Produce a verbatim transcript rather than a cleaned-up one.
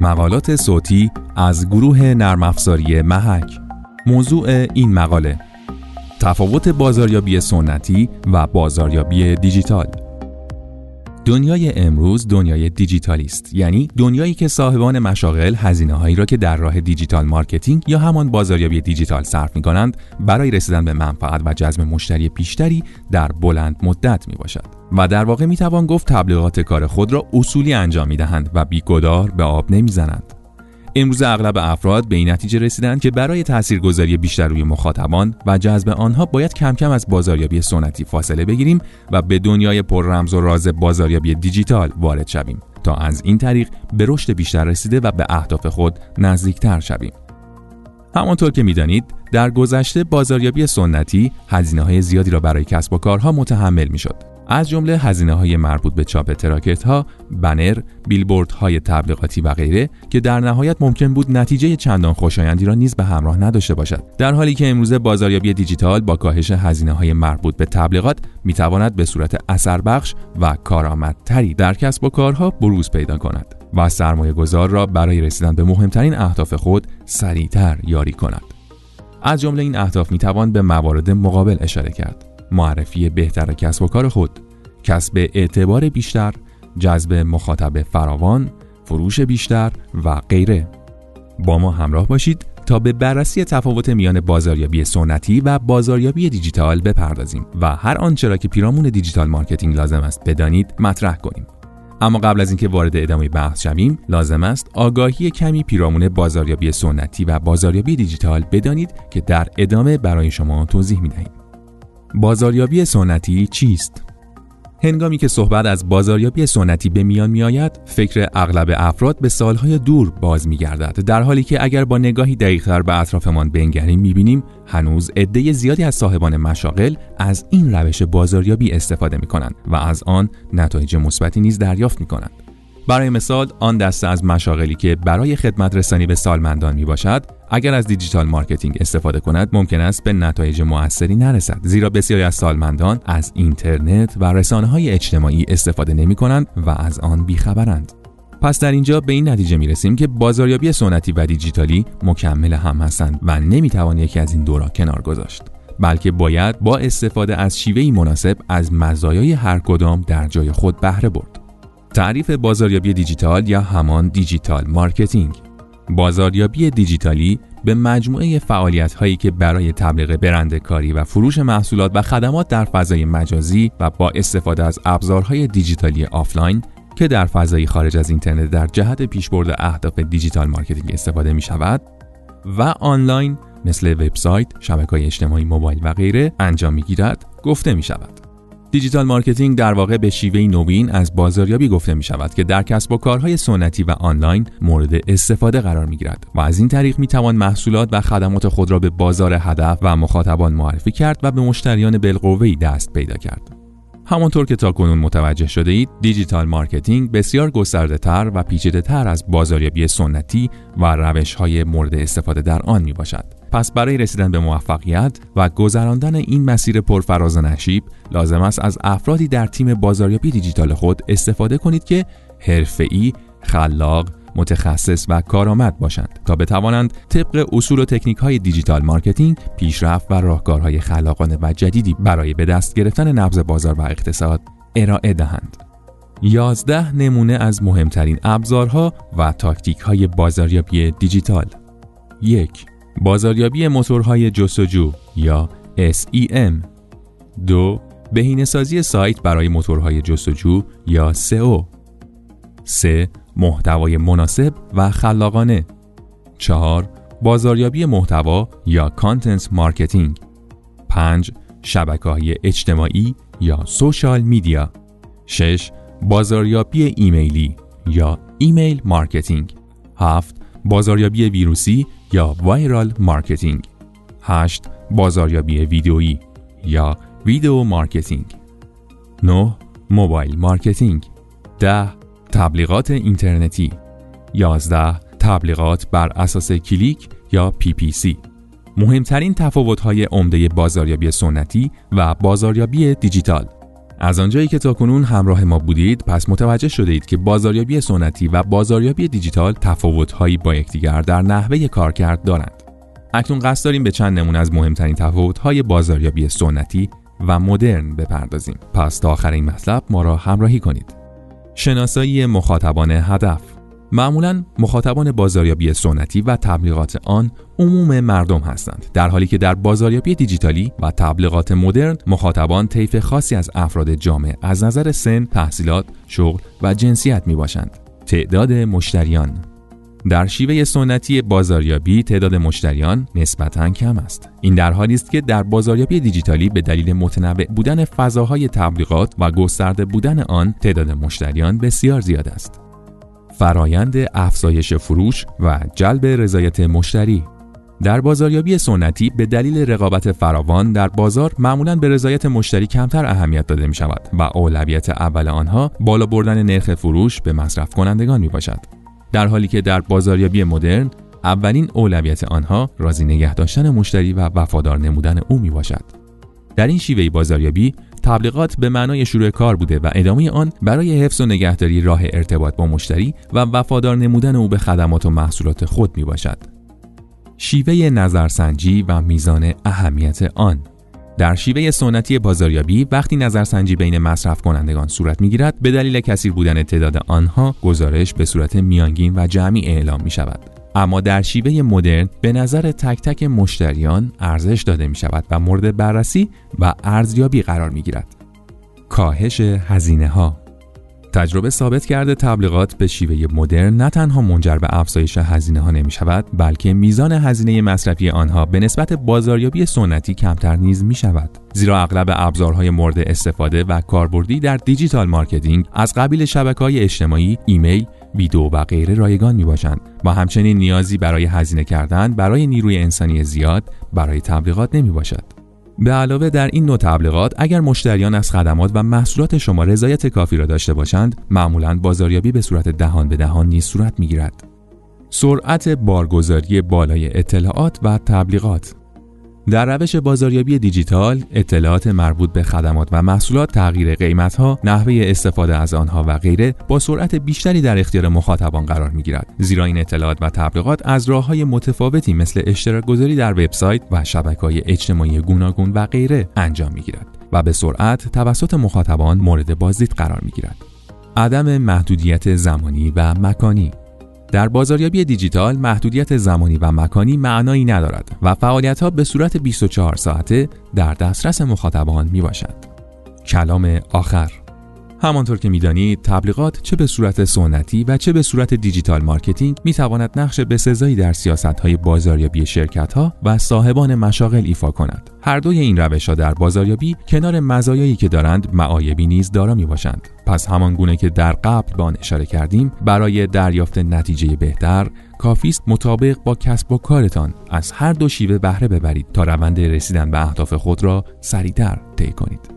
مقالات صوتی از گروه نرم افزاری محک. موضوع این مقاله: تفاوت بازاریابی سنتی و بازاریابی دیجیتال. دنیای امروز دنیای دیجیتالی است، یعنی دنیایی که صاحبان مشاغل هزینه‌هایی را که در راه دیجیتال مارکتینگ یا همان بازاریابی دیجیتال صرف می‌کنند برای رسیدن به منفعت و جذب مشتری بیشتری در بلند مدت میباشد و در واقع میتوان گفت تبلیغات کار خود را اصولی انجام میدهند و بی‌گدار به آب نمیزنند. امروز اغلب افراد به این نتیجه رسیدند که برای تاثیرگذاری بیشتر روی مخاطبان و جذب آنها باید کم کم از بازاریابی سنتی فاصله بگیریم و به دنیای پر رمز و راز بازاریابی دیجیتال وارد شویم تا از این طریق به رشد بیشتر رسیده و به اهداف خود نزدیکتر شویم. همانطور که می‌دانید در گذشته بازاریابی سنتی هزینه‌های زیادی را برای کسب و کارها متحمل می‌شد، از جمله هزینه‌های مربوط به چاپ تراکت‌ها، بنر، بیلبوردهای تبلیغاتی و غیره که در نهایت ممکن بود نتیجه چندان خوشایندی را نیز به همراه نداشته باشد. در حالی که امروزه بازاریابی دیجیتال با کاهش هزینه‌های مربوط به تبلیغات می‌تواند به صورت اثربخش و کارآمدتری در کسب و کارها بروز پیدا کند و سرمایه‌گذار را برای رسیدن به مهمترین اهداف خود سریعتر یاری کند. از جمله این اهداف می‌توان به موارد مقابل اشاره کرد: معرفی بهتر کسب و کار خود، کسب اعتبار بیشتر، جذب مخاطب فراوان، فروش بیشتر و غیره. با ما همراه باشید تا به بررسی تفاوت میان بازاریابی سنتی و بازاریابی دیجیتال بپردازیم و هر آنچه را که پیرامون دیجیتال مارکتینگ لازم است بدانید مطرح کنیم. اما قبل از اینکه وارد ادامه بحث شویم، لازم است آگاهی کمی پیرامون بازاریابی سنتی و بازاریابی دیجیتال بدانید که در ادامه برای شما توضیح می‌دهیم. بازاریابی سنتی چیست؟ هنگامی که صحبت از بازاریابی سنتی به میان میآید، فکر اغلب افراد به سالهای دور باز می‌گردد، در حالی که اگر با نگاهی دقیق‌تر به اطرافمان بنگریم می‌بینیم هنوز عده زیادی از صاحبان مشاغل از این روش بازاریابی استفاده می‌کنند و از آن نتایج مثبتی نیز دریافت می‌کنند. برای مثال، آن دسته از مشاغلی که برای خدمت رسانی به سالمندان می باشد، اگر از دیجیتال مارکتینگ استفاده کند ممکن است به نتایج مؤثری نرسد، زیرا بسیاری از سالمندان از اینترنت و رسانه‌های اجتماعی استفاده نمی کنند و از آن بیخبرند. پس در اینجا به این نتیجه می رسیم که بازاریابی سنتی و دیجیتالی مکمل هم هستند و نمی توان یکی از این دو را کنار گذاشت، بلکه باید با استفاده از شیوهی مناسب از مزایای هر کدام در جای خود بهره برد. تعریف بازاریابی دیجیتال یا همان دیجیتال مارکتینگ. بازاریابی دیجیتالی به مجموعه فعالیت‌هایی که برای تبلیغ برند کاری و فروش محصولات و خدمات در فضای مجازی و با استفاده از ابزارهای دیجیتالی آفلاین که در فضای خارج از اینترنت در جهت پیشبرد اهداف دیجیتال مارکتینگ استفاده می‌شود و آنلاین مثل وبسایت، شبکه‌های اجتماعی، موبایل و غیره انجام می‌گیرد گفته می‌شود. دیجیتال مارکتینگ در واقع به شیوهی نوین از بازاریابی گفته می شود که در کسب و کارهای سنتی و آنلاین مورد استفاده قرار می گیرد و از این طریق می توان محصولات و خدمات خود را به بازار هدف و مخاطبان معرفی کرد و به مشتریان بالقوه‌ای دست پیدا کرد. همانطور که تاکنون متوجه شده اید، دیجیتال مارکتینگ بسیار گسترده‌تر و پیچیده‌تر از بازاریابی سنتی و روش‌های مورد استفاده در آن می باشد. پس برای رسیدن به موفقیت و گذراندن این مسیر پرفراز و نشیب لازم است از افرادی در تیم بازاریابی دیجیتال خود استفاده کنید که حرفه‌ای، خلاق، متخصص و کارآمد باشند تا بتوانند طبق اصول و تکنیک‌های دیجیتال مارکتینگ پیشرفت و راهکارهای خلاقانه و جدیدی برای به دست گرفتن نبض بازار و اقتصاد ارائه دهند. یازده نمونه از مهمترین ابزارها و تاکتیک‌های بازاریابی دیجیتال. یک. بازاریابی موتورهای جستجو یا اس ای ام. دو. بهینه‌سازی سایت برای موتورهای جستجو یا سئو. سه. محتوای مناسب و خلاقانه. چهار. بازاریابی محتوا یا کانتنت مارکتینگ. پنج. شبکه‌های اجتماعی یا سوشال میدیا. شش. بازاریابی ایمیلی یا ایمیل مارکتینگ. هفت. بازاریابی ویروسی یا وایرال مارکتینگ. هشت. بازاریابی ویدئویی یا ویدیو مارکتینگ. نه. موبایل مارکتینگ. ده. تبلیغات اینترنتی. یازده. تبلیغات بر اساس کلیک یا پی پی سی. مهمترین تفاوت‌های عمده بازاریابی سنتی و بازاریابی دیجیتال. از آنجایی که تاکنون همراه ما بودید، پس متوجه شده اید که بازاریابی سنتی و بازاریابی دیجیتال تفاوت‌هایی با یکدیگر در نحوه کارکرد دارند. اکنون قصد داریم به چند نمونه از مهمترین تفاوت‌های بازاریابی سنتی و مدرن بپردازیم. پس تا آخر این مطلب ما را همراهی کنید. شناسایی مخاطبان هدف. معمولاً مخاطبان بازاریابی سنتی و تبلیغات آن عموم مردم هستند، در حالی که در بازاریابی دیجیتالی و تبلیغات مدرن مخاطبان طیف خاصی از افراد جامعه از نظر سن، تحصیلات، شغل و جنسیت می باشند. تعداد مشتریان. در شیوه سنتی بازاریابی تعداد مشتریان نسبتاً کم است. این در حالی است که در بازاریابی دیجیتالی به دلیل متنوع بودن فضاهای تبلیغات و گسترده بودن آن تعداد مشتریان بسیار زیاد است. فرایند افزایش فروش و جلب رضایت مشتری. در بازاریابی سنتی به دلیل رقابت فراوان در بازار معمولاً به رضایت مشتری کمتر اهمیت داده می شود و اولویت اول آنها بالا بردن نرخ فروش به مصرف کنندگان می باشد. در حالی که در بازاریابی مدرن اولین اولویت آنها راضی نگه داشتن مشتری و وفادار نمودن او می باشد. در این شیوه بازاریابی تبلیغات به معنای شروع کار بوده و ادامه آن برای حفظ و نگهداری راه ارتباط با مشتری و وفادار نمودن او به خدمات و محصولات خود می باشد. شیوه نظرسنجی و میزان اهمیت آن. در شیوه سنتی بازاریابی وقتی نظرسنجی بین مصرف کنندگان صورت می‌گیرد، به دلیل کثیر بودن تعداد آنها گزارش به صورت میانگین و جمعی اعلام می شود. اما در شیوه مدرن به نظر تک تک مشتریان ارزش داده می شود و مورد بررسی و ارزیابی قرار می گیرد. کاهش هزینه ها. تجربه ثابت کرده تبلیغات به شیوه مدرن نه تنها منجر به افزایش هزینه ها نمی شود، بلکه میزان هزینه مصرفی آنها به نسبت بازاریابی سنتی کمتر نیز می شود. زیرا اغلب ابزارهای مورد استفاده و کاربردی در دیجیتال مارکتینگ از قبیل شبکه‌های اجتماعی، ایمیل، ویدیو و غیره رایگان می باشند و همچنین نیازی برای هزینه کردن برای نیروی انسانی زیاد برای تبلیغات نمی باشد. به علاوه در این نوع تبلیغات اگر مشتریان از خدمات و محصولات شما رضایت کافی را داشته باشند، معمولاً بازاریابی به صورت دهان به دهان نیز صورت می‌گیرد. سرعت بارگذاری بالای اطلاعات و تبلیغات. در روش بازاریابی دیجیتال، اطلاعات مربوط به خدمات و محصولات، تغییر قیمت‌ها، نحوه استفاده از آنها و غیره با سرعت بیشتری در اختیار مخاطبان قرار می‌گیرد. زیرا این اطلاعات و تبلیغات از راه‌های متفاوتی مثل اشتراک گذاری در وبسایت و شبکه‌های اجتماعی گوناگون و غیره انجام می‌گیرد و به سرعت توسط مخاطبان مورد بازدید قرار می‌گیرد. عدم محدودیت زمانی و مکانی. در بازاریابی دیجیتال محدودیت زمانی و مکانی معنایی ندارد و فعالیت‌ها به صورت بیست و چهار ساعته در دسترس مخاطبان میباشد. کلام آخر. همانطور که می‌دانید تبلیغات چه به صورت سنتی و چه به صورت دیجیتال مارکتینگ می‌تواند نقش بسزایی در سیاست‌های بازاریابی شرکت‌ها و صاحبان مشاغل ایفا کند. هر دوی این روش‌ها در بازاریابی کنار مزایایی که دارند معایبی نیز دارا میباشند. پس همان گونه که در قبل به آن اشاره کردیم، برای دریافت نتیجه بهتر کافی است مطابق با کسب و کارتان از هر دو شیوه بهره ببرید تا روند رسیدن به اهداف خود را سریعتر طی کنید.